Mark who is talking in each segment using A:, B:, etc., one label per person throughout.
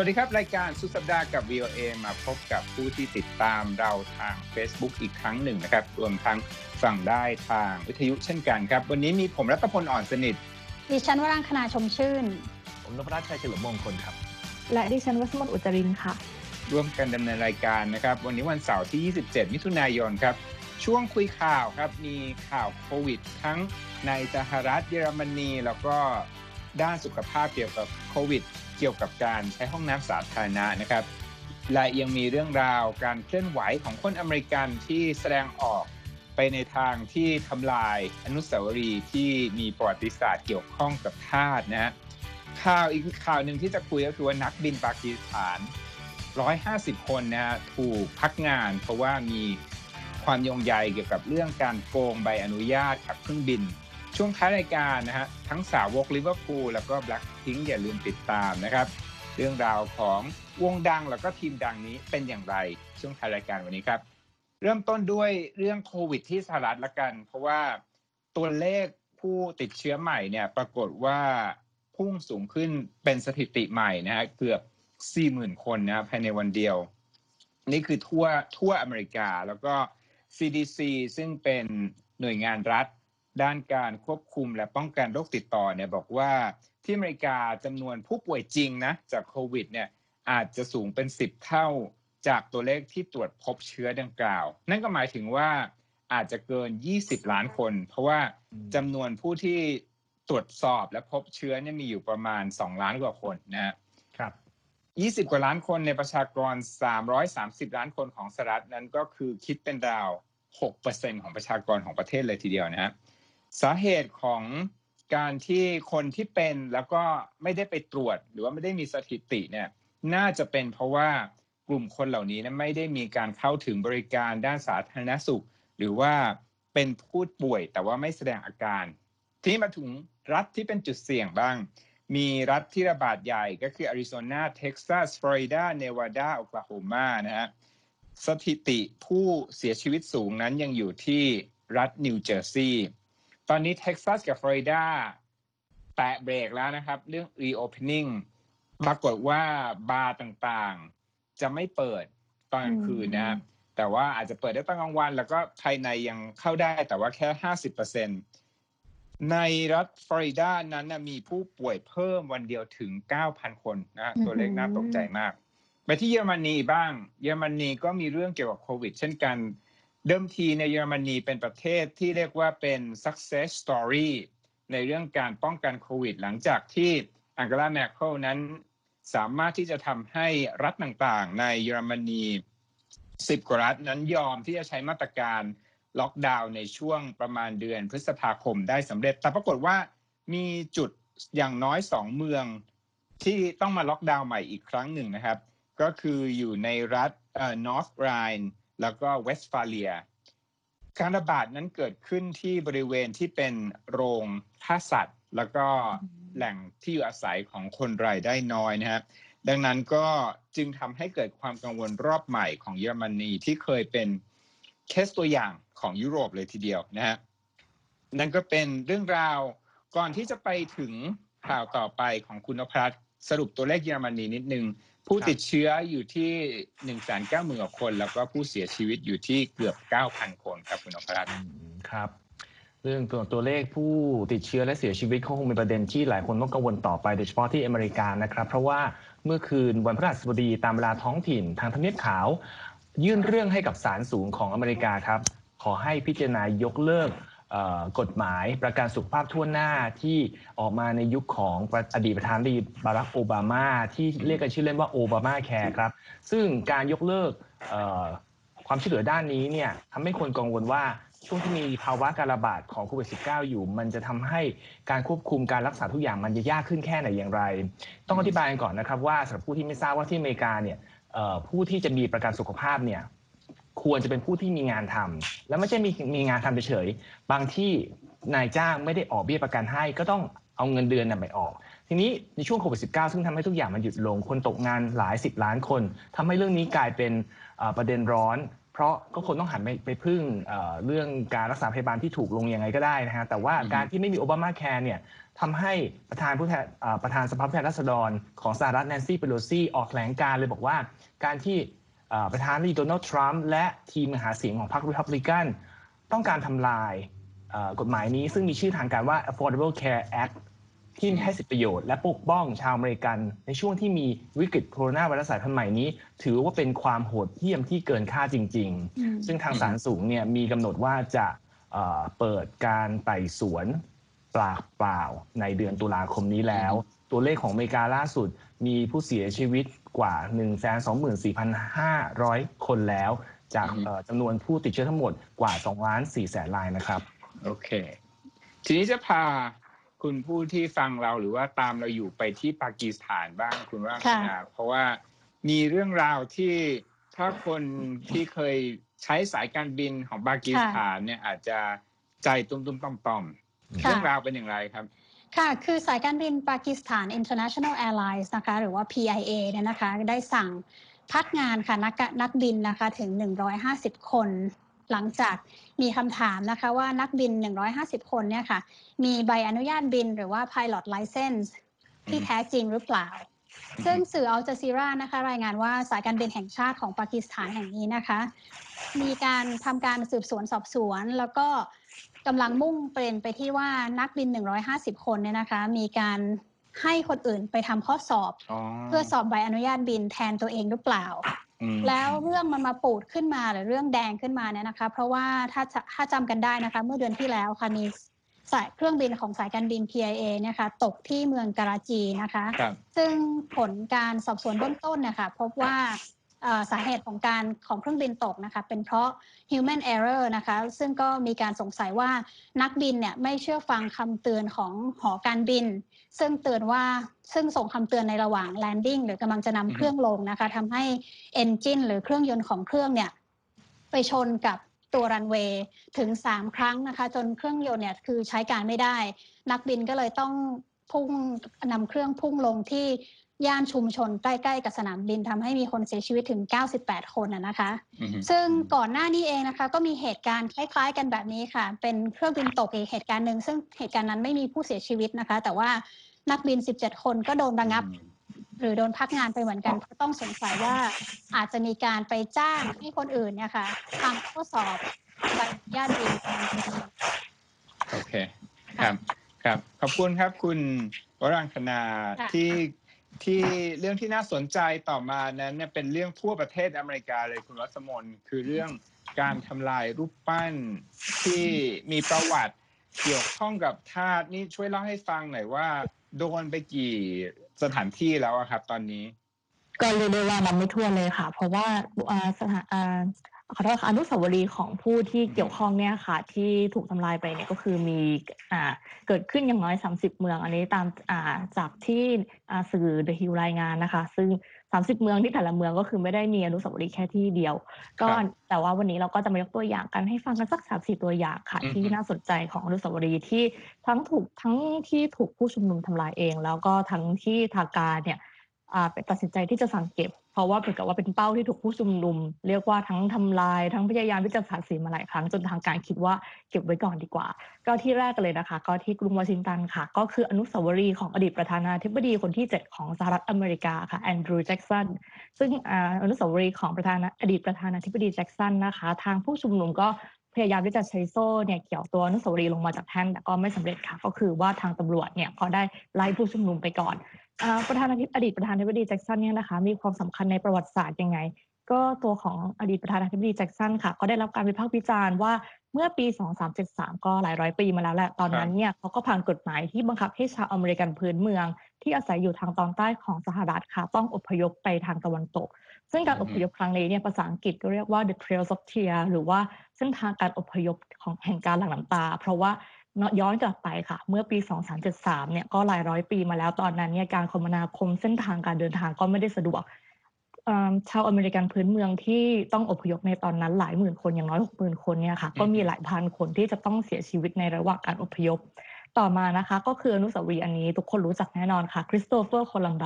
A: วัสดีครับรายการสุดสัปดาห์กับ VOA มาพบกับผู้ที่ติดตามเราทาง Facebook อีกครั้งหนึ่งนะครับรวมทั้งฟังได้ทางวิทยุเช่นกันครับวันนี้มีผมรัตพลอ่อนสนิท
B: ดิฉันวรังคณาชมชื่น
C: ผมนพรัตน์ชัยเฉลิมมงคลครับ
D: และดิฉันวัชมนอุจรินค่ะ
A: ร่วมกันดำเนินรายการนะครับวันนี้วันเสาร์ที่27มิถุนายนครับช่วงคุยข่าวครับมีข่าวโควิดทั้งในสหรัฐเยอรมนีแล้วก็ด้านสุขภาพเกี่ยวกับโควิดเกี่ยวกับการใช้ห้องน้ำสาธารณะนะครับและยังมีเรื่องราวการเคลื่อนไหวของคนอเมริกันที่แสดงออกไปในทางที่ทำลายอนุสาวรีย์ที่มีประวัติศาสตร์เกี่ยวข้องกับทาสนะฮะอีกข่าวหนึ่งที่จะคุยก็คือว่านักบินปากีสถาน150 คนนะฮะถูกพักงานเพราะว่ามีความโยงใยเกี่ยวกับเรื่องการโกงใบอนุญาตขับเครื่องบินช่วงท้ายรายการนะฮะทั้งสาวกลิเวอร์พูลแล้วก็แบล็คพิงค์อย่าลืมติดตามนะครับเรื่องราวของวงดังแล้วก็ทีมดังนี้เป็นอย่างไรช่วงท้ายรายการวันนี้ครับเริ่มต้นด้วยเรื่องโควิดที่สหรัฐละกันเพราะว่าตัวเลขผู้ติดเชื้อใหม่เนี่ยปรากฏว่าพุ่งสูงขึ้นเป็นสถิติใหม่นะฮะเกือบ 40,000 คนนะภายในวันเดียวนี่คือทั่วอเมริกาแล้วก็ CDC ซึ่งเป็นหน่วยงานรัฐด้านการควบคุมและป้องกันโรคติดต่อเนี่ยบอกว่าที่อเมริกาจำนวนผู้ป่วยจริงนะจากโควิดเนี่ยอาจจะสูงเป็น10 เท่าจากตัวเลขที่ตรวจพบเชื้อดังกล่าวนั่นก็หมายถึงว่าอาจจะเกิน20 ล้านคนเพราะว่าจำนวนผู้ที่ตรวจสอบและพบเชื้อเนี่ยมีอยู่ประมาณ2 ล้านกว่าคนนะครับ20 กว่าล้านคนในประชากร330 ล้านคนของสหรัฐนั้นก็คือคิดเป็นราว 6% ของประชากรของประเทศเลยทีเดียวนะฮะสาเหตุของการที่คนที่เป็นแล้วก็ไม่ได้ไปตรวจหรือว่าไม่ได้มีสถิติเนี่ยน่าจะเป็นเพราะว่ากลุ่มคนเหล่านี้ไม่ได้มีการเข้าถึงบริการด้านสาธารณสุขหรือว่าเป็นผู้ป่วยแต่ว่าไม่แสดงอาการทีนี้มาถึงรัฐที่เป็นจุดเสี่ยงบ้างมีรัฐที่ระบาดใหญ่ก็คืออาริโซนาเท็กซัสฟลอริดาเนวาดาโอคลาโฮมานะฮะสถิติผู้เสียชีวิตสูงนั้นยังอยู่ที่รัฐนิวเจอร์ซีย์ตอนนี้เท็กซัสกับฟลอริดาแตะเบรกแล้วนะครับเรื่อง reopening ปรากฏว่าบาร์ต่างๆจะไม่เปิดตอนกลางคืนนะแต่ว่าอาจจะเปิดได้ตอนกลางวันแล้วก็ภายในยังเข้าได้แต่ว่าแค่ 50% ในรัฐฟลอริดานั้นมีผู้ป่วยเพิ่มวันเดียวถึง 9,000 คนนะตัวเลขน่าตกใจมากไปที่เยอรมนีบ้างเยอรมนีก็มีเรื่องเกี่ยวกับโควิดเช่นกันเดิมทีในเยอรมนีเป็นประเทศที่เรียกว่าเป็น success story ในเรื่องการป้องกันโควิดหลังจากที่แองเกลา เมอร์เคิลนั้นสามารถที่จะทำให้รัฐต่างๆในเยอรมนี10 กว่ารัฐนั้นยอมที่จะใช้มาตรการล็อกดาวน์ในช่วงประมาณเดือนพฤษภาคมได้สำเร็จแต่ปรากฏว่ามีจุดอย่างน้อย2 เมืองที่ต้องมาล็อกดาวน์ใหม่อีกครั้งหนึ่งนะครับก็คืออยู่ในรัฐNorth Rhineแล้วก็เวสต์ฟาเลียการระบาดนั้นเกิดขึ้นที่บริเวณที่เป็นโรงฆ่าสัตว์แล้วก็แหล่งที่อยู่อาศัยของคนรายได้น้อยนะครับดังนั้นก็จึงทำให้เกิดความกังวลรอบใหม่ของเยอรมนีที่เคยเป็นเคสตัวอย่างของยุโรปเลยทีเดียวนะฮะนั่นก็เป็นเรื่องราวก่อนที่จะไปถึงข่าวต่อไปของคุณนพรัตน์สรุปตัวเลขเยอรมนีนิดนึงผู้ติดเชื้ออยู่ที่ 190,000 กว่าคนแล้วก็ผู้เสียชีวิตอยู่ที่เกือบ 9,000 คนครับคุณนพรัตน์
C: ครับเรื่องตัวเลขผู้ติดเชื้อและเสียชีวิตคงเป็นประเด็นที่หลายคนต้องกังวลต่อไปโดยเฉพาะที่อเมริกานะครับเพราะว่าเมื่อคืนวันพฤหัสบดีตามเวลาท้องถิ่นทางทำเนียบขาวยื่นเรื่องให้กับศาลสูงของอเมริกาครับขอให้พิจารณายกเลิกกฎหมายประกันสุขภาพทั่วหน้าที่ออกมาในยุคของอดีตประธานาธิบดีบารักโอบามาที่เรียกกันชื่อเล่นว่าโอบามาแคร์ครับซึ่งการยกเลิกความช่วยเหลือด้านนี้เนี่ยทำให้คนกังวลว่าช่วงที่มีภาวะการระบาดของโควิด -19 อยู่มันจะทำให้การควบคุมการรักษาทุกอย่างมันจะยากขึ้นแค่ไหนอย่างไรต้องอธิบายก่อนนะครับว่าสำหรับผู้ที่ไม่ทราบว่าที่อเมริกาเนี่ยผู้ที่จะมีประกันสุขภาพเนี่ยควรจะเป็นผู้ที่มีงานทำแล้วไม่ใช่มีงานทำเฉยๆบางที่นายจ้างไม่ได้ออกเบี้ยประกันให้ก็ต้องเอาเงินเดือนไปออกทีนี้ในช่วงโควิด -19 ซึ่งทำให้ทุกอย่างมันหยุดลงคนตกงานหลาย10 ล้านคนทำให้เรื่องนี้กลายเป็นประเด็นร้อนเพราะก็คนต้องหันไปพึ่งเรื่องการรักษาพยาบาลที่ถูกลงยังไงก็ได้นะฮะแต่ว่าการที่ไม่มีโอบามาแคร์เนี่ยทำให้ประธานสภาผู้แทนราษฎรของสหรัฐแนนซี่ เพโลซีออกแถลงการณ์เลยบอกว่าการที่ประธานาธิบดีโดนัลด์ทรัมป์และทีมหาเสียงของพรรครีพับลิกันต้องการทำลายกฎหมายนี้ซึ่งมีชื่อทางการว่า Affordable Care Act ที่ให้สิทธิประโยชน์และปกป้องชาวอเมริกันในช่วงที่มีวิกฤตโคโรนาไวรัสสายพันธุ์ใหม่นี้ถือว่าเป็นความโหดเหี้ยมที่เกินค่าจริงๆซึ่งทางศาลสูงเนี่ยมีกำหนดว่าจะเปิดการไต่สวนปากเปล่าในเดือนตุลาคมนี้แล้วตัวเลขของอเมริกาล่าสุดมีผู้เสียชีวิตกว่า 124,500 คนแล้วจากจำนวนผู้ติดเชื้อทั้งหมดกว่า 2,400,000 รายนะครับ
A: โอเคทีนี้จะพาคุณผู้ที่ฟังเราหรือว่าตามเราอยู่ไปที่ปากีสถานบ้างคุณว่าเพราะว่ามีเรื่องราวที่ถ้าคนที่เคยใช้สายการบินของปากีสถานเนี่ยอาจจะใจตุ้มๆต่อมๆเรื่องราวเป็นอย่างไรครับ
B: ค่ะคือสายการบินปากีสถาน International Airlines นะคะหรือว่า PIA เนี่ยนะคะได้สั่งพักงานค่ะนักบินนะคะถึง150คนหลังจากมีคำถามนะคะว่านักบิน150คนเนี่ยค่ะมีใบอนุญาตบินหรือว่า Pilot License ที่แท้จริงหรือเปล่าซึ่งสื่ออัลจาซีรานะคะรายงานว่าสายการบินแห่งชาติของปากีสถานแห่งนี้นะคะมีการทำการสืบสวนสอบสวนแล้วก็กำลังมุ่งเป็นไปที่ว่านักบิน150คนเนี่ยนะคะมีการให้คนอื่นไปทำข้อสอบเพื่อสอบใบอนุญาตบินแทนตัวเองหรือเปล่าแล้วเรื่องมันมาปูดขึ้นมาหรือเรื่องแดงขึ้นมาเนี่ยนะคะเพราะว่าถ้าจำกันได้นะคะเมื่อเดือนที่แล้วค่ะมีสายเครื่องบินของสายการบิน PIA เนี่ยค่ะตกที่เมืองการาจีนะคะซึ่งผลการสอบสวนเบื้องต้นนะคะพบว่าสาเหตุของเครื่องบินตกนะคะเป็นเพราะ human error นะคะซึ่งก็มีการสงสัยว่านักบินเนี่ยไม่เชื่อฟังคำเตือนของหอการบินซึ่งส่งคำเตือนในระหว่าง landing หรือกำลังจะนำเครื่องลงนะคะทำให้ engine หรือเครื่องยนต์ของเครื่องเนี่ยไปชนกับตัวรันเวย์ถึง3ครั้งนะคะจนเครื่องยนต์เนี่ยคือใช้การไม่ได้นักบินก็เลยต้องนำเครื่องพุ่งลงที่ย่านชุมชนใกล้ๆกับสนามบินทำให้มีคนเสียชีวิตถึง98คนนะคะซึ่งก่อนหน้านี้เองนะคะก็มีเหตุการณ์คล้ายๆกันแบบนี้ค่ะเป็นเครื่องบินตกอีกเหตุการณ์หนึ่งซึ่งเหตุการณ์นั้นไม่มีผู้เสียชีวิตนะคะแต่ว่านักบิน17คนก็โดนระงับหรือโดนพักงานไปเหมือนกันก็ต้องสงสัยว่าอาจจะมีการไปจ้างให้คนอื่นเนี่ยค่ะทำข้อสอบใบอนุญาตบิน
A: โอเคครับขอบคุณครับคุณวรังคณาที่เรื่องที่น่าสนใจต่อมานั้นเนี่ยเป็นเรื่องทั่วประเทศอเมริกาเลยคุณรัศมนคือเรื่องการทำลายรูปปั้นที่มีประวัติเกี่ยวข้องกับทาสนี่ช่วยเล่าให้ฟังหน่อยว่าโดนไปกี่สถานที่แล้วครับตอนนี้
D: ก็เรียกได้ว่านับไม่ถ้วนเลยค่ะเพราะว่าขอโทษค่ะอนุสาวรีย์ของผู้ที่เกี่ยวข้องเนี่ยค่ะที่ถูกทำลายไปเนี่ยก็คือมีเกิดขึ้นอย่างน้อย30เมืองอันนี้ตามจากที่สื่อ The Hill รายงานนะคะซึ่ง30เมืองที่แต่ละเมืองก็คือไม่ได้มีอนุสาวรีย์แค่ที่เดียวก็แต่ว่าวันนี้เราก็จะมายกตัวอย่างกันให้ฟังกันสัก 3-4 ตัวอย่างค่ะที่น่าสนใจของอนุสาวรีย์ที่ทั้งที่ถูกผู้ชุมนุมทำลายเองแล้วก็ทั้งที่ทางการเนี่ยตัดสินใจที่จะสั่งเก็บเพราะว่าเหมือนกับว่าเป็นเป้าที่ถูกผู้ชุมนุมเรียกว่าทั้งทำลายทั้งพยายามที่จะสาดสีมาหลายครั้งจนทางการคิดว่าเก็บไว้ก่อนดีกว่าก็ที่แรกกันเลยนะคะก็ที่กรุงวอชิงตันค่ะก็คืออนุสาวรีย์ของอดีตประธานาธิบดีคนที่7ของสหรัฐอเมริกาค่ะแอนดรูว์แจ็กสันซึ่งอนุสาวรีย์ของอดีตประธานาธิบดีแจ็กสันนะคะทางผู้ชุมนุมก็พยายามที่จะใช้โซ่เนี่ยเกี่ยวตัวอนุสาวรีย์ลงมาจากแท่นแต่ก็ไม่สำเร็จค่ะก็คือว่าทางตำรวจเนี่ยก็ได้ไล่ผู้ชุมนุมไปก่อนอดีตประธานาธิบดีแจ็กสันเนี่ยนะคะมีความสำคัญในประวัติศาสตร์ยังไงก็ตัวของอดีตประธานาธิบดีแจ็กสันค่ะก็ได้รับการวิพากษ์วิจารณ์ว่าเมื่อปี2373ก็หลายร้อยปีมาแล้วแหละตอนนั้นเนี่ยเขาก็ผ่านกฎหมายที่บังคับให้ชาวอเมริกันพื้นเมืองที่อาศัยอยู่ทางตอนใต้ของสหรัฐค่ะต้องอพยพไปทางตะวันตกซึ่งการอพยพครั้งนี้เนี่ยภาษาอังกฤษก็เรียกว่า The Trails of Tears หรือว่าเส้นทางการอพยพของแห่งการหลั่งน้ำตาเพราะว่าย้อนกลับไปค่ะเมื่อปี2373เนี่ยก็หลายร้อยปีมาแล้วตอนนั้นเนี่ยการคมนาคมเส้นทางการเดินทางก็ไม่ได้สะดวกชาวอเมริกันพื้นเมืองที่ต้องอพยพในตอนนั้นหลายหมื่นคนอย่างน้อย 60,000 คนเนี่ยค่ะก็มีหลายพันคนที่จะต้องเสียชีวิตในระหว่างการอพยพต่อมานะคะก็คืออนุสาวรีย์อันนี้ทุกคนรู้จักแน่นอนค่ะคริสโตเฟอร์โคลัมบัส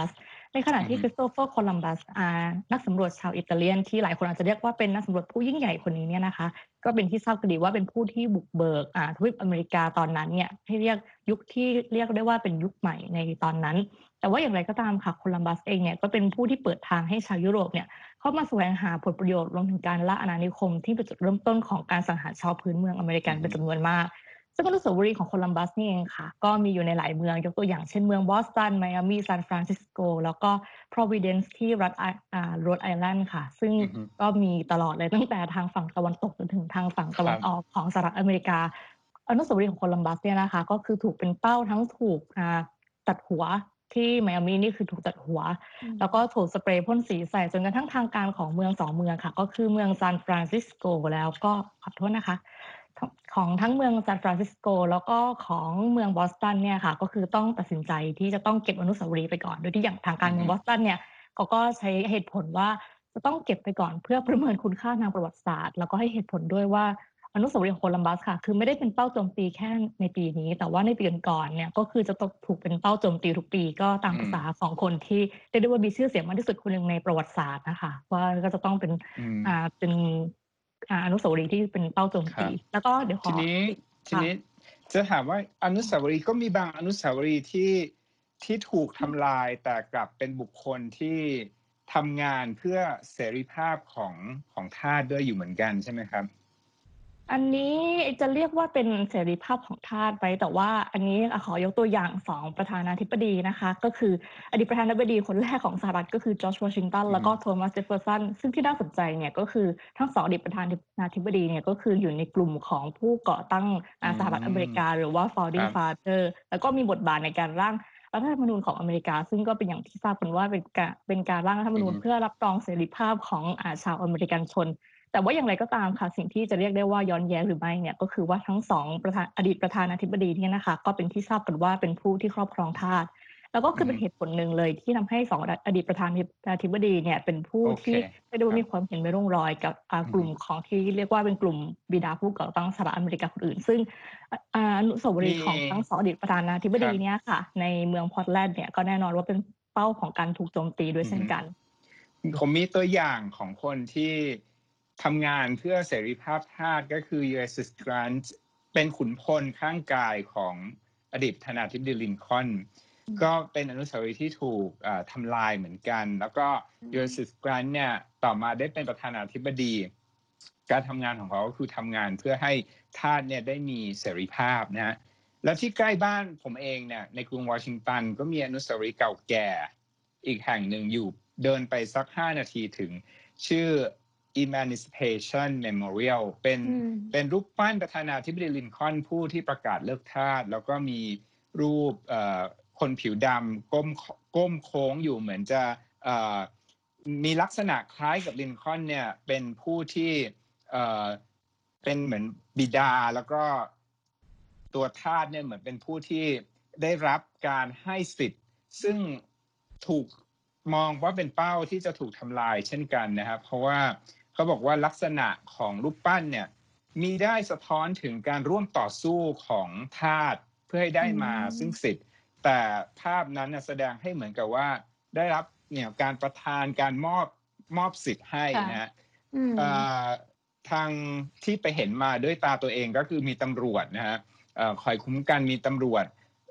D: ในขณะที่คริสโตเฟอร์โคลัมบัสนักสำรวจชาวอิตาเลียนที่หลายคนอาจจะเรียกว่าเป็นนักสำรวจผู้ยิ่งใหญ่คนนี้เนี่ยนะคะก็เป็นที่ทราบกันดีว่าเป็นผู้ที่บุกเบิกทวีปอเมริกาตอนนั้นเนี่ยให้เรียกยุคที่เรียกได้ว่าเป็นยุคใหม่ในตอนนั้นแต่ว่าอย่างไรก็ตามค่ะโคลัมบัสเองเนี่ยก็เป็นผู้ที่เปิดทางให้ชาวยุโรปเนี่ยเข้ามาแสวงหาผลประโยชน์รวมถึงการล่าอาณานิคมที่เป็นจุดเริ่มต้นของการสังหารชาวพื้นเมืองอเมริกันเป็นจำนวนมากซึ่งอนุสาวรีย์ของโคลัมบัสนี่เองค่ะก็มีอยู่ในหลายเมืองยกตัวอย่างเช่นเมืองบอสตันไมอามีซานฟรานซิสโกแล้วก็ Providence ที่รัฐโรดไอแลนด์ค่ะซึ่งก็มีตลอดเลยตั้งแต่ทางฝั่งตะวันตกจนถึงทางฝั่งตะวันออกของสหรัฐอเมริกาอนุสาวรีย์ของโคลัมบัสเนี่ยนะคะก็คือถูกเป็นเป้าทั้งถูกตัดหัวที่ไมอามีนี่คือถูกตัดหัวแล้วก็ถูกสเปรย์พ่นสีใส่จนกระทั่งทางการของเมือง2เมืองค่ะก็คือเมืองซานฟรานซิสโกแล้วก็ขอโทษนะคะของทั้งเมืองซานฟรานซิสโกแล้วก็ของเมืองบอสตันเนี่ยค่ะก็คือต้องตัดสินใจที่จะต้องเก็บอนุสาวรีย์ไปก่อนโดยที่อย่างทางการเมืองบอสตันเนี่ยเขาก็ใช้เหตุผลว่าจะต้องเก็บไปก่อนเพื่อประเมินคุณค่าทางประวัติศาสตร์แล้วก็ให้เหตุผลด้วยว่าอนุสาวรีย์ของโคลัมบัสค่ะคือไม่ได้เป็นเป้าโจมตีแค่ในปีนี้แต่ว่าในปีก่อนเนี่ยก็คือจะถูกเป็นเป้าโจมตีทุกปีก็ตามภาษาของคนที่เรียกได้ว่ามีชื่อเสียงมากที่สุดคนหนึ่งในประวัติศาสตร์นะคะว่าก็จะต้องเป็นอนุสาวรีย์ที่เป็นเป้าโจมตีแล้วก็เดี๋ยว
A: ทีนี้จะถามว่าอนุสาวรีย์ก็มีบางอนุสาวรีย์ที่ถูกทำลายแต่กลับเป็นบุคคลที่ทำงานเพื่อเสรีภาพของทาสด้วยอยู่เหมือนกันใช่ไหมครับ
D: อันนี้จะเรียกว่าเป็นเสรีภาพของทาสไปแต่ว่าอันนี้ขอยกตัวอย่าง2ประธานาธิบดีนะคะก็คืออดีตประธานาธิบดีคนแรกของสหรัฐก็คือจอร์จวอชิงตันแล้วก็โทมัสเจฟเฟอร์สันซึ่งที่น่าสนใจเนี่ยก็คือทั้ง2อดีตประธานาธิบดีเนี่ยก็คืออยู่ในกลุ่มของผู้ก่อตั้งสหรัฐอเมริกาหรือว่า founding father แล้วก็มีบทบาทในการร่างรัฐธรรมนูญของอเมริกาซึ่งก็เป็นอย่างที่ทราบกันว่าเป็นการร่างรัฐธรรมนูญเพื่อรับรองเสรีภาพของชาวอเมริกันชนแต่ว่าอย่างไรก็ตามค่ะสิ่งที่จะเรียกได้ว่าย้อนแย้งหรือไม่เนี่ยก็คือว่าทั้ง2อดีตประธานาธิบดีเนี่ยนะคะก็เป็นที่ทราบกันว่าเป็นผู้ที่ครอบครองทาสแล้วก็คือเป็นเหตุผลหนึ่งเลยที่ทำให้2อดีตประธานาธิบดีเนี่ยเป็นผู้ที่เรียกได้ว่ามีความเห็นไม่ร่วงรอยกับกลุ่มของที่เรียกว่าเป็นกลุ่มบิดาผู้ก่อตั้งสหรัฐอเมริกาคนอื่นซึ่งอนุสาวรีย์ของทั้ง2อดีตประธานาธิบดีเนี่ยค่ะในเมืองพอร์ตแลนด์เนี่ยก็แน่นอนว่าเป็นเป้าของการถูกโจมตีด้วยเช่นกัน
A: ผมมีตัวอย่างของคนที่ทำงานเพื่อเสรีภาพทาสก็คือ USS Grant เป็นขุนพลข้างกายของอดีตประธานาธิบดีลินคอล์นก็เป็นอนุสาวรีย์ที่ถูกทำลายเหมือนกันแล้วก็ USS Grant เนี่ยต่อมาได้เป็นประธานาธิบดีการทำงานของเขาก็คือทำงานเพื่อให้ทาสเนี่ยได้มีเสรีภาพนะฮะแล้วที่ใกล้บ้านผมเองเนี่ยในกรุงวอชิงตันก็มีอนุสาวรีย์เก่าแก่อีกแห่งหนึ่งอยู่เดินไปสัก5 นาทีถึงชื่อEmancipation Memorial เป็นรูปปั้นประธานาธิบดีลินคอล์นผู้ที่ประกาศเลิกทาสแล้วก็มีรูปคนผิวดำก้มโค้งอยู่เหมือนจะมีลักษณะคล้ายกับลินคอล์นเนี่ยเป็นผู้ที่เป็นเหมือนบิดาแล้วก็ตัวทาสเนี่ยเหมือนเป็นผู้ที่ได้รับการให้สิทธิ์ซึ่งถูกมองว่าเป็นเป้าที่จะถูกทำลายเช่นกันนะครับเพราะว่าเขาบอกว่าลักษณะของรูปปั้นเนี่ยมีได้สะท้อนถึงการร่วมต่อสู้ของทาสเพื่อให้ได้มาซึ่งสิทธิ์แต่ภาพนั้นแสดงให้เหมือนกับว่าได้รับเนี่ยการประทานการมอบสิทธิ์ให้นะฮะทางที่ไปเห็นมาด้วยตาตัวเองก็คือมีตำรวจนะฮะคอยคุ้มกันมีตำรวจ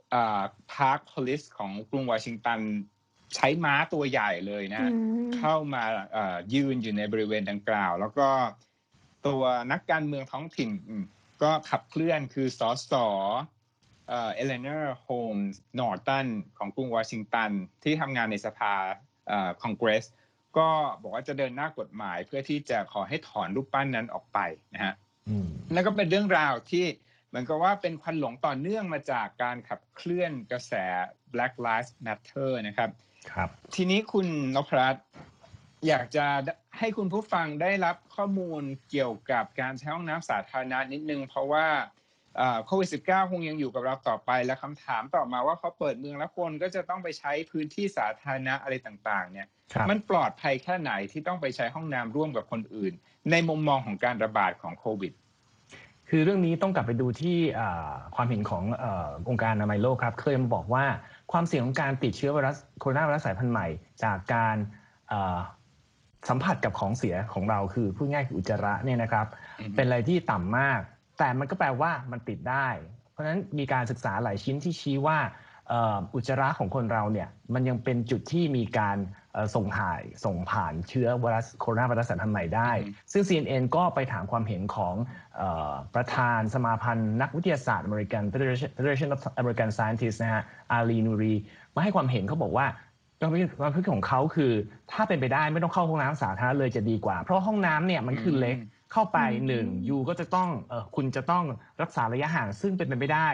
A: Park Police ของกรุงวอชิงตันใช้ม้าตัวใหญ่เลยนะเข้ามายืนอยู่ในบริเวณดังกล่าวแล้วก็ตัวนักการเมืองท้องถิ่นก็ขับเคลื่อนคือสสเอเลนอร์โฮมส์นอร์ตันของกรุงวอชิงตันที่ทำงานในสภาคองเกรสก็บอกว่าจะเดินหน้ากฎหมายเพื่อที่จะขอให้ถอนรูปปั้นนั้นออกไปนะฮะนั่นก็เป็นเรื่องราวที่เหมือนกับว่าเป็นควันหลงต่อเนื่องมาจากการขับเคลื่อนกระแส Black Lives Matter นะครับทีนี้คุณนพรัตน์อยากจะให้คุณผู้ฟังได้รับข้อมูลเกี่ยวกับการใช้ห้องน้ำสาธารณะนิดนึงเพราะว่าโควิด -19 คงยังอยู่กับเราต่อไปและคำถามต่อมาว่าเขาเปิดเมืองแล้วคนก็จะต้องไปใช้พื้นที่สาธารณะอะไรต่างๆเนี่ยมันปลอดภัยแค่ไหนที่ต้องไปใช้ห้องน้ำร่วมกับคนอื่นในมุมมองของการระบาดของโควิด
C: คือเรื่องนี้ต้องกลับไปดูที่ความเห็นขององค์การอนามัยโลกครับเคยมาบอกว่าความเสี่ยงของการติดเชื้อไวรัสโคโรนาไวรัสสายพันธุ์ใหม่จากการสัมผัสกับของเสียของเราคือพูดง่ายคืออุจจาระเนี่ยนะครับเป็นอะไรที่ต่ำมากแต่มันก็แปลว่ามันติดได้เพราะฉะนั้นมีการศึกษาหลายชิ้นที่ชี้ว่าอุจจาระของคนเราเนี่ยมันยังเป็นจุดที่มีการส่งผ่านเชื้อไวรัสโคโรนาไวรัสสายพันธุ์ใหม่ได้ซึ่ง CNN ก็ไปถามความเห็นของประธานสมาพันธ์นักวิทยาศาสตร์อเมริกัน Federation of American Scientists นะฮะอาลีนูรีมาให้ความเห็นเขาบอกว่าความคิดของเขาคือถ้าเป็นไปได้ไม่ต้องเข้าห้องน้ำสาธารณะเลยจะดีกว่าเพราะห้องน้ำเนี่ยมันคือเล็กเข้าไป1ยูก็จะต้องคุณจะต้องรักษาระยะห่างซึ่งเป็นไปไม่ได้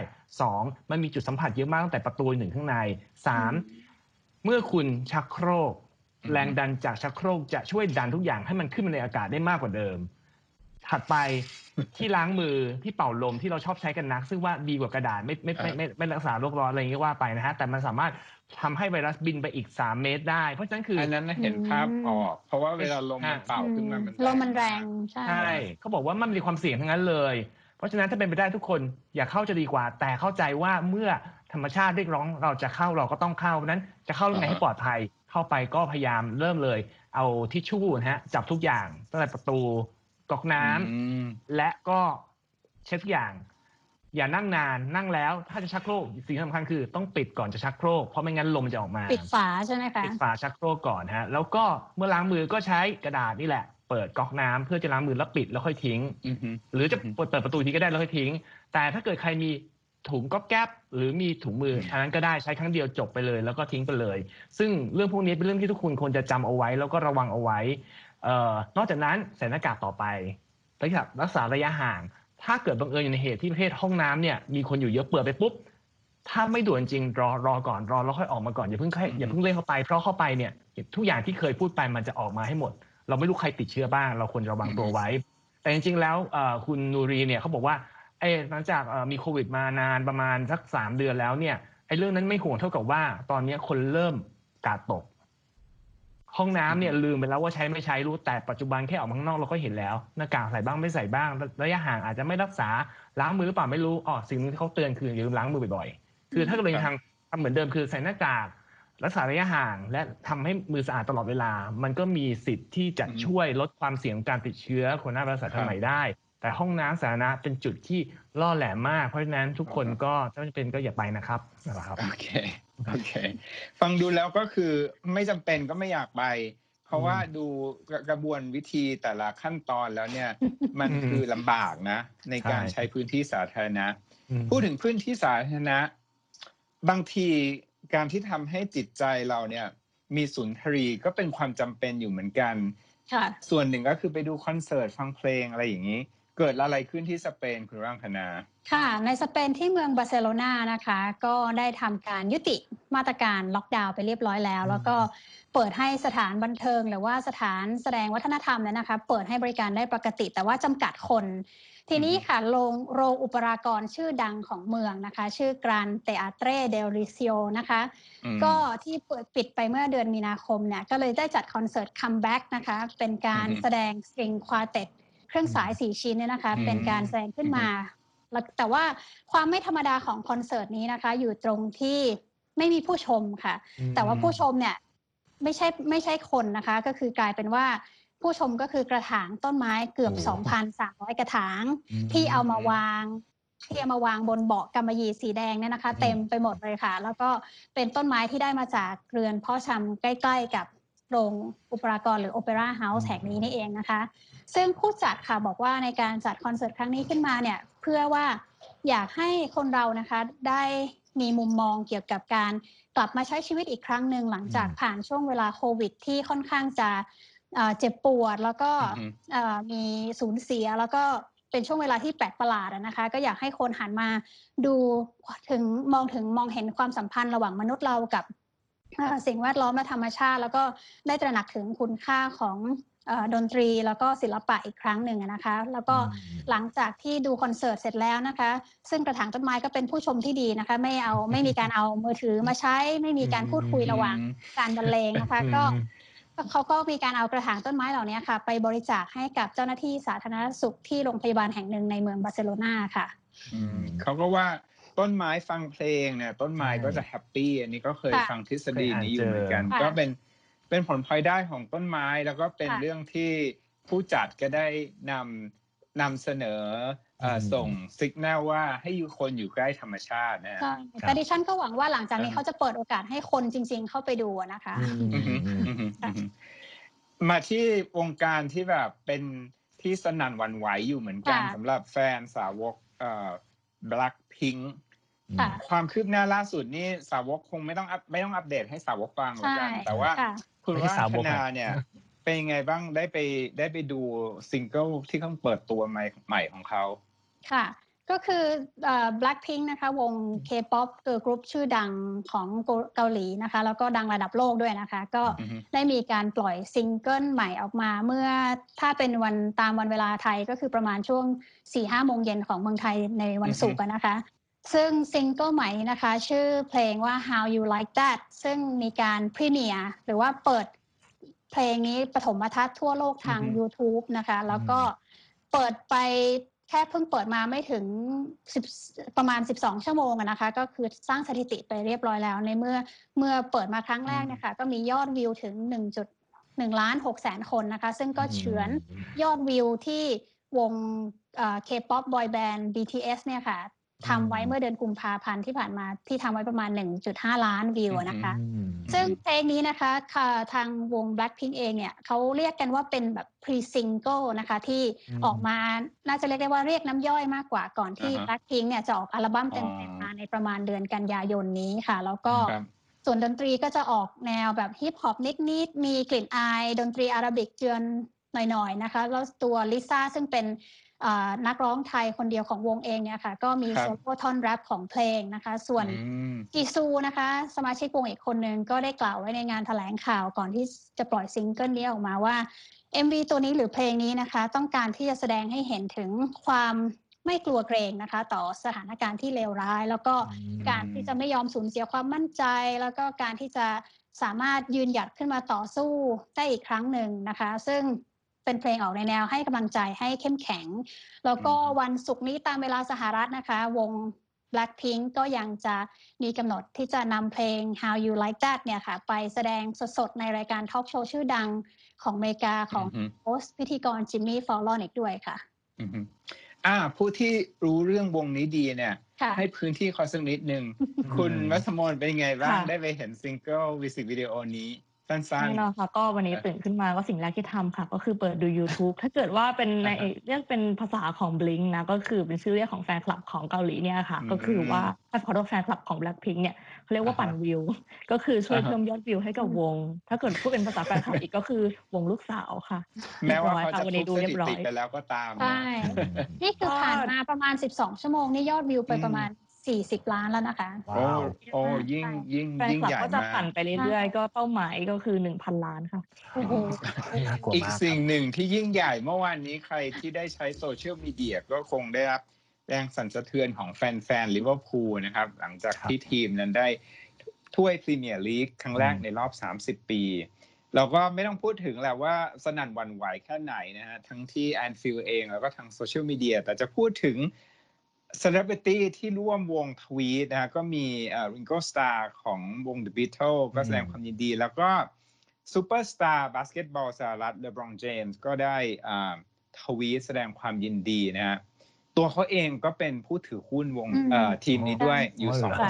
C: 2มันมีจุดสัมผัสเยอะมากตั้งแต่ประตู1ข้างใน3เมื่อคุณชักโครกแรงดันจากชักโครกจะช่วยดันทุกอย่างให้มันขึ้นมาในอากาศได้มากกว่าเดิมถัดไปที่ล้างมือที่เป่าลมที่เราชอบใช้กันนักซึ่งว่าดีกว่ากระดาษไม่รักษาโรคร้อนอะไรอย่างนี้ว่าไปนะฮะแต่มันสามารถทำให้ไวรัสบินไปอีก3เมตรได้เพราะฉะนั้นคืออั
A: นนั้นเห็นภาพออกเพราะว่าเวลาลมมันเป่าขึ้นมา
B: ลมมันแรงใช่
C: เขาบอกว่ามันมีความเสี่ยงทั้งนั้นเลยเพราะฉะนั้นถ้าเป็นไปได้ทุกคนอย่าเข้าจะดีกว่าแต่เข้าใจว่าเมื่อธรรมชาติเรียกร้องเราจะเข้าเราก็ต้องเข้าเพราะนั้นจะเข้ายังไงให้ปลอดภัยเข้าไปก็พยายามเริ่มเลยเอาทิชชู่นะฮะจับทุกอย่างตั้งแต่ประตูก๊อกน้ำและก็เช็ดทุกอย่างอย่านั่งนานนั่งแล้วถ้าจะชักโครกสิ่งสำคัญคือต้องปิดก่อนจะชักโครกเพราะไม่งั้นลมจะออกมา
B: ปิดฝาใช่ไหมคะ
C: ปิดฝาชักโครกก่อนฮะแล้วก็เมื่อล้างมือก็ใช้กระดาษนี่แหละเปิดก๊อกน้ำเพื่อจะล้างมือแล้วปิดแล้วค่อยทิ้งหรือจะเปิดประตูทีก็ได้แล้วค่อยทิ้งแต่ถ้าเกิดใครมีถุงก๊อบแก๊บหรือมีถุงมืออันนั้นก็ได้ใช้ครั้งเดียวจบไปเลยแล้วก็ทิ้งไปเลยซึ่งเรื่องพวกนี้เป็นเรื่องที่ทุกคนควรจะจำเอาไว้แล้วก็ระวังเอาไว้นอกจากนั้นใส่หน้ากากต่อไปรักษาระยะห่างถ้าเกิดบังเอิญอยู่ในเหตุที่ประเภทห้องน้ำเนี่ยมีคนอยู่เยอะเปิดไปปุ๊บถ้าไม่ด่วนจริงรอก่อนรอแล้วค่อยออกมาก่อนอย่าเพิ่งเล่นเข้าไปเพราะเข้าไปเนี่ยทุกอย่างที่เคยพูดไปมันจะออกมาให้หมดเราไม่รู้ใครติดเชื้อบ้างเราควรระวังตัวไว้แต่จริงๆแล้วคุณนูรีเนี่ยเขาบอกว่าหลังจากมีโควิดมานานประมาณสัก3 เดือนแล้วเนี่ยเรื่องนั้นไม่ห่วงเท่ากับว่าตอนนี้คนเริ่มกาดตกห้องน้ำเนี่ยลืมไปแล้วว่าใช้ไม่ใช้รู้แต่ปัจจุบันแค่ออกมาข้างนอกเราก็เห็นแล้วหน้ากากใส่บ้างไม่ใส่บ้างระยะห่างอาจจะไม่รักษาล้างมือหรือเปล่าไม่รู้สิ่งที่เขาเตือนคืออย่าลืมล้างมือบ่อยๆคือถ้าเรายังทำเหมือนเดิมคือใส่หน้ากากรักษาระยะห่างและทำให้มือสะอาดตลอดเวลามันก็มีสิทธิ์ที่จะช่วยลดความเสี่ยงการติดเชื้อโคโรนาไวรัสสายพันธุ์ใหม่ได้แต่ห้องน้ำสาธารณะเป็นจุดที่ล่อแหลมมากเพราะฉะนั้นทุกคนก็ถ้าจำเป็นก็อย่าไปนะครับ
A: โอเคฟังดูแล้วก็คือไม่จำเป็นก็ไม่อยากไปเพราะว่าดูกระบวนวิธีแต่ละขั้นตอนแล้วเนี่ยมันคือลำบากนะในการใช้พื้นที่สาธารณะพูดถึงพื้นที่สาธารณะบางทีการที่ทำให้จิตใจเราเนี่ยมีสุนทรีก็เป็นความจำเป็นอยู่เหมือนกันส่วนหนึ่งก็คือไปดูคอนเสิร์ตฟังเพลงอะไรอย่างนี้เกิดอะไรขึ้นที่สเปนคุณร่างคณา
B: ค่ะในสเปนที่เมืองบาร์เซโลนานะคะก็ได้ทำการยุติมาตรการล็อกดาวน์ไปเรียบร้อยแล้วแล้วก็เปิดให้สถานบันเทิงหรือว่าสถานแสดงวัฒนธรรมเนี่ยนะคะเปิดให้บริการได้ปกติแต่ว่าจำกัดคนทีนี้ค่ะโรงอุปรากรชื่อดังของเมืองนะคะชื่อกรานเตอาเตรเดลริซิโอนะคะก็ที่ปิดไปเมื่อเดือนมีนาคมเนี่ยก็เลยได้จัดคอนเสิร์ตคัมแบ็กนะคะเป็นการแสดงสตริงควาเต็ตเครื่องสาย4 ชิ้นเนี่ยนะคะเป็นการแสดงขึ้นมาแต่ว่าความไม่ธรรมดาของคอนเสิร์ตนี้นะคะอยู่ตรงที่ไม่มีผู้ชมค่ะแต่ว่าผู้ชมเนี่ยไม่ใช่คนนะคะก็คือกลายเป็นว่าผู้ชมก็คือกระถางต้นไม้เกือบ 2,300 กระถางที่เอามาวางบนเบาะกำมะหยี่สีแดงเนี่ยนะคะเต็มไปหมดเลยค่ะแล้วก็เป็นต้นไม้ที่ได้มาจากเรือนเพาะชำใกล้ๆกับโรงอุปรากรหรือโอเปร่าเฮาส์แห่งนี้นี่เองนะคะซึ่งผู้จัดค่ะบอกว่าในการจัดคอนเสิร์ตครั้งนี้ขึ้นมาเนี่ยเพื่อว่าอยากให้คนเรานะคะได้มีมุมมองเกี่ยวกับการกลับมาใช้ชีวิตอีกครั้งหนึ่งหลังจากผ่านช่วงเวลาโควิดที่ค่อนข้างจะเจ็บปวดแล้วก็มีสูญเสียแล้วก็เป็นช่วงเวลาที่แปลกประหลาดนะคะก็อยากให้คนหันมาดูมองเห็นความสัมพันธ์ระหว่างมนุษย์เรากับสิ่งแวดล้อมและธรรมชาติแล้วก็ได้ตระหนักถึงคุณค่าของดนตรีแล้วก็ศิลปะอีกครั้งหนึ่งนะคะแล้วก็หลังจากที่ดูคอนเสิร์ตเสร็จแล้วนะคะซึ่งกระถางต้นไม้ก็เป็นผู้ชมที่ดีนะคะไม่มีการเอามือถือมาใช้ไม่มีการพูดคุยระหว่างการบรรเลงนะคะก็เขาก็มีการเอากระถางต้นไม้เหล่านี้ค่ะไปบริจาคให้กับเจ้าหน้าที่สาธารณสุขที่โรงพยาบาลแห่งหนึ่งในเมืองบาร์เซโลนาค่ะ
A: เขาก็ว่าต้นไม้ฟังเพลงเนี่ยต้นไม้ก็จะแฮปปี้อันนี้ก็เคยฟังทฤษฎีนี้อยู่เหมือนกันก็เป็นผลพลอยได้ของต้นไม้แล้วก็เป็นเรื่องที่ผู้จัดก็ได้นำเสนอส่งสัญญาณว่าให้คนอยู่ใกล้ธรรมชาตินะ
B: แต่ดิฉันก็หวังว่าหลังจากนี้เขาจะเปิดโอกาสให้คนจริงๆเข้าไปดูนะคะ
A: มาที่วงการที่แบบเป็นที่สนั่นหวั่นไหวอยู่เหมือนกันสำหรับแฟนสาวกBlackpink ความคืบหน้าล่าสุดนี่สาวกคงไม่ต้องอัปเดตให้สาวกฟังแล้วกันแต่ว่าคุณว่าธนาเนี่ยเป็นยังไงบ้างได้ไปดูซิงเกิลที่เขาเปิดตัวใหม่ของเขา
B: ค่ะก็คือBlackpink นะคะวง K-pop เกิร์ลกรุ๊ปชื่อดังของเกาหลีนะคะแล้วก็ดังระดับโลกด้วยนะคะก็ได้มีการปล่อยซิงเกิลใหม่ออกมาเมื่อถ้าเป็นวันตามวันเวลาไทยก็คือประมาณช่วง 4-5 โมงเย็นของเมืองไทยในวันศุกร์นะคะซึ่งซิงเกิลใหม่นะคะชื่อเพลงว่า How You Like That ซึ่งมีการพรีเมียร์หรือว่าเปิดเพลงนี้ปฐมทัศน์ทั่วโลกทาง YouTube นะคะแล้วก็เปิดไปแค่เพิ่งเปิดมาไม่ถึงประมาณ12ชั่วโมงนะคะก็คือสร้างสถิติไปเรียบร้อยแล้วในเมื่อเปิดมาครั้งแรกนะคะก็มียอดวิวถึง 1.1,600,000 คนนะคะซึ่งก็เฉือนยอดวิวที่วงK-pop boy band BTS เนี่ยค่ะทำไว้เมื่อเดือนกุมภาพันธ์ที่ผ่านมาที่ทำไว้ประมาณ 1.5 ล้านวิวนะคะซึ่งเพลงนี้นะคะทางวง Blackpink เองเนี่ยเขาเรียกกันว่าเป็นแบบ pre-single นะคะที่ออกมาน่าจะเรียกได้ว่าเรียกน้ำย่อยมากกว่าก่อนที่ Blackpink เนี่ยจะออกอัลบั้มเต็มๆมาในประมาณเดือนกันยายนนี้ค่ะแล้วก็ส่วนดนตรีก็จะออกแนวแบบฮิปฮอปนิดๆมีกลิ่นอายดนตรีอาราบิกเจือนหน่อยๆนะคะแล้วตัวลิซ่าซึ่งเป็นนักร้องไทยคนเดียวของวงเองเนี่ยค่ะก็มีโซโล่ท่อนแรปของเพลงนะคะส่วนจีซูนะคะสมาชิกวงอีกคนนึงก็ได้กล่าวไว้ในงานแถลงข่าวก่อนที่จะปล่อยซิงเกิลนี้ออกมาว่า MV ตัวนี้หรือเพลงนี้นะคะต้องการที่จะแสดงให้เห็นถึงความไม่กลัวเกรงนะคะต่อสถานการณ์ที่เลวร้ายแล้วก็การที่จะไม่ยอมสูญเสียความมั่นใจแล้วก็การที่จะสามารถยืนหยัดขึ้นมาต่อสู้ได้อีกครั้งหนึ่งนะคะซึ่งเป็นเพลงออกในแนวให้กำลังใจให้เข้มแข็งแล้วก็วันศุกร์นี้ตามเวลาสหรัฐนะคะวง Blackpink ก็ยังจะมีกำหนดที่จะนำเพลง How You Like That เนี่ยค่ะไปแสดงสดๆในรายการทอล์กโชว์ชื่อดังของอเมริกาของโฮสต์พิธีกรจิมมี่ฟอลลอนอีกด้วยค่ะ
A: ผู้ที่รู้เรื่องวงนี้ดีเนี่ยให้พื้นที่ขอสักนิดนึงคุณวัฒมนเป็นไงบ้างได้ไปเห็นซิงเกิลมิวสิกวิดีโอนี้สั้นๆ
D: นี่เนาะค่ะก็วันนี้ตื่นขึ้นมาก็สิ่งแรกที่ทำค่ะก็คือเปิดดู YouTube ถ้าเกิดว่าเป็นในเรียกเป็นภาษาของ Blink นะก็คือเป็นชื่อเรียกของแฟนคลับของเกาหลีเนี่ยค่ะก็คือว่าขอโทษแฟนคลับของ Blackpink เนี่ยเขาเรียกว่าปั่นวิวก็คือช่วยเพิ่มยอดวิวให้กับวงถ้าเกิดพูดเป็นภาษาแฟนคลับอีกก็คือวงลูกสาวค่ะ
A: แม้ว่าเขาจะทุบสถิติไปแล้วก็ตาม
B: ใช่นี่คือผ่านมาประมาณ12ชั่วโมงนี่ยอดวิวไปประมาณ40 ล้านแล้วนะคะ
A: โอ้ยิ่งใหญ่มาก
D: ก็จะปั่นไปเรื่อยๆก็เป้าหมายก็คือ 1,000 ล้านค่ะ
A: อีกสิ่งหนึ่งที่ยิ่งใหญ่เมื่อวานนี้ใครที่ได้ใช้โซเชียลมีเดียก็คงได้รับแรงสั่นสะเทือนของแฟนลิเวอร์พูลนะครับหลังจากที่ทีมนั้นได้ถ้วยพรีเมียร์ลีกครั้งแรกในรอบ30ปีเราก็ไม่ต้องพูดถึงแหละว่าสนั่นหวั่นไหวแค่ไหนนะฮะทั้งที่แอนฟิลด์เองแล้วก็ทางโซเชียลมีเดียแต่จะพูดถึงcelebrity ที่ร่วมวงทวีตนะฮะก็มีRingo Starr ของวง The Beatles ก็แสดงความยินดีแล้วก็ซูเปอร์สตาร์บาสเกตบอลสหรัฐเลบรอนเจมส์ก็ได้ทวีตแสดงความยินดีนะฮะตัวเขาเองก็เป็นผู้ถือหุ้นวงทีมนี้ด้วยอยู่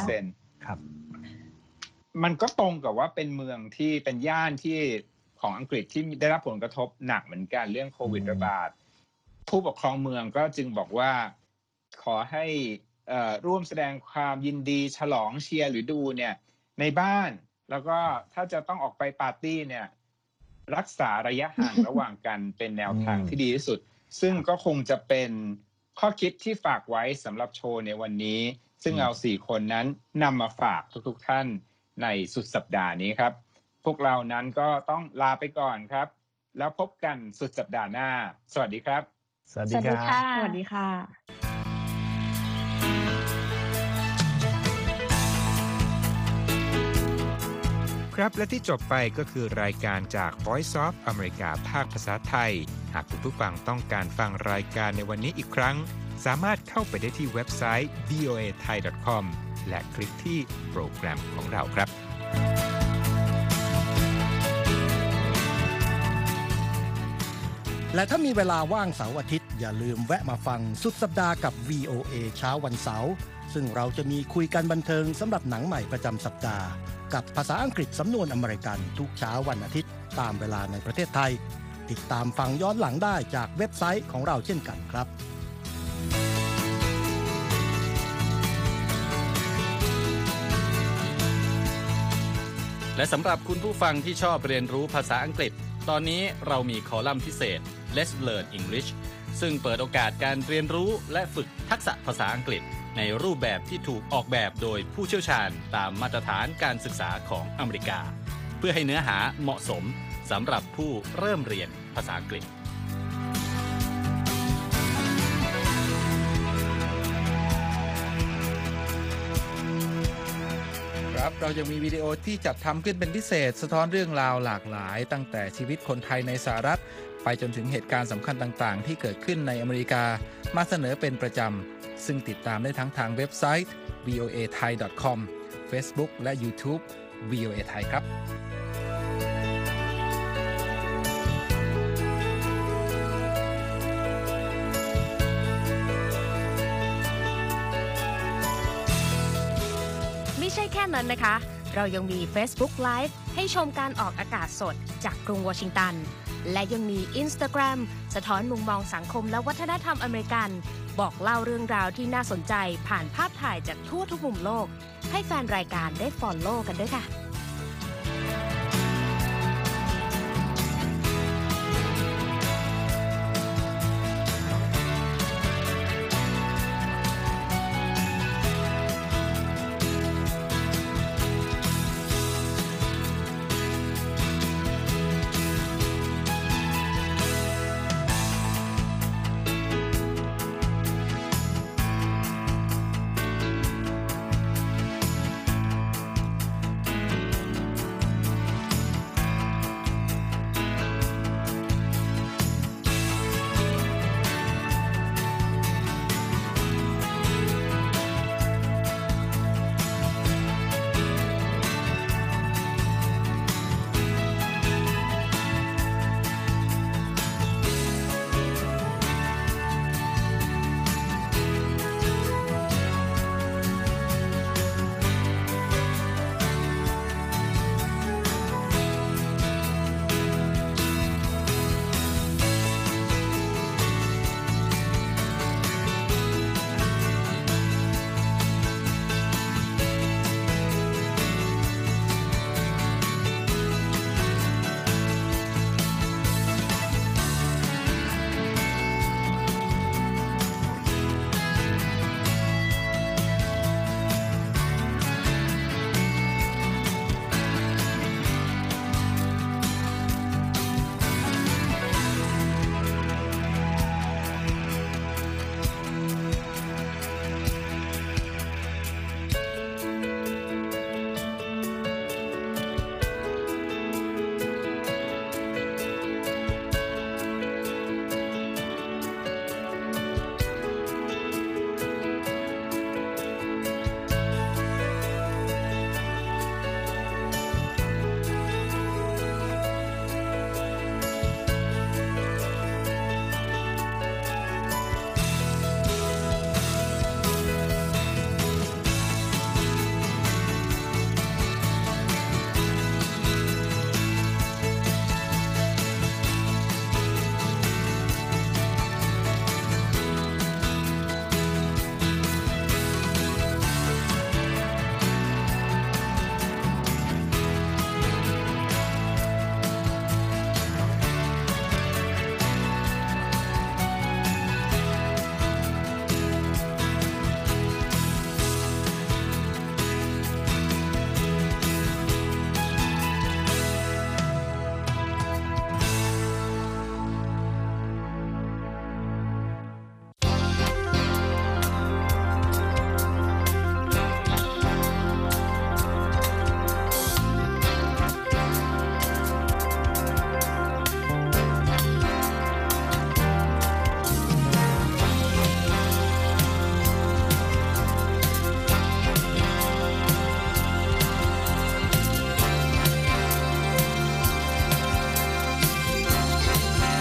A: 2%
C: ครับ
A: มันก็ตรงกับว่าเป็นเมืองที่เป็นย่านที่ของอังกฤษที่ได้รับผลกระทบหนักเหมือนกันเรื่องโควิดระบาดผู้ปกครองเมืองก็จึงบอกว่าขอให้ร่วมแสดงความยินดีฉลองเชียร์หรือดูเนี่ยในบ้านแล้วก็ถ้าจะต้องออกไปปาร์ตี้เนี่ยรักษาระยะห่างระหว่างกันเป็นแนวทางที่ดีที่สุดซึ่งก็คงจะเป็นข้อคิดที่ฝากไว้สำหรับโชว์ในวันนี้ซึ่งเรา4คนนั้นนำมาฝากทุกท่านในสุดสัปดาห์นี้ครับพวกเรานั้นก็ต้องลาไปก่อนครับแล้วพบกันสุดสัปดาห์หน้าสวัสดีครับ
C: สวัสดีค่ะ
D: สวัสดีค่ะ
E: ครับและที่จบไปก็คือรายการจาก Voice of America ภาคภาษาไทยหากคุณผู้ฟังต้องการฟังรายการในวันนี้อีกครั้งสามารถเข้าไปได้ที่เว็บไซต์ voathai.com และคลิกที่โปรแกรมของเราครับ
F: และถ้ามีเวลาว่างเสาร์อาทิตย์อย่าลืมแวะมาฟังสุดสัปดาห์กับ VOA เช้าวันเสาร์ซึ่งเราจะมีคุยกันบันเทิงสำหรับหนังใหม่ประจำสัปดาห์กับภาษาอังกฤษสำนวนอเมริกันทุกเช้าวันอาทิตย์ตามเวลาในประเทศไทยติดตามฟังย้อนหลังได้จากเว็บไซต์ของเราเช่นกันครับ
G: และสำหรับคุณผู้ฟังที่ชอบเรียนรู้ภาษาอังกฤษตอนนี้เรามีคอลัมน์พิเศษ Let's Learn English ซึ่งเปิดโอกาสการเรียนรู้และฝึกทักษะภาษาอังกฤษในรูปแบบที่ถูกออกแบบโดยผู้เชี่ยวชาญตามมาตรฐานการศึกษาของอเมริกาเพื่อให้เนื้อหาเหมาะสมสำหรับผู้เริ่มเรียนภาษาอังกฤษ
H: ครับเรายังมีวิดีโอที่จัดทำขึ้นเป็นพิเศษสะท้อนเรื่องราวหลากหลายตั้งแต่ชีวิตคนไทยในสหรัฐไปจนถึงเหตุการณ์สำคัญต่างๆที่เกิดขึ้นในอเมริกามาเสนอเป็นประจำซึ่งติดตามได้ทั้งทางเว็บไซต์ voathai.com Facebook และ YouTube VOA Thai ครับ
I: ไม่ใช่แค่นั้นนะคะเรายังมี Facebook Live ให้ชมการออกอากาศสดจากกรุงวอชิงตันและยังมี Instagram สะท้อนมุมมองสังคมและวัฒนธรรมอเมริกันบอกเล่าเรื่องราวที่น่าสนใจผ่านภาพถ่ายจากทั่วทุกมุมโลกให้แฟนรายการได้ follow กันด้วยค่ะ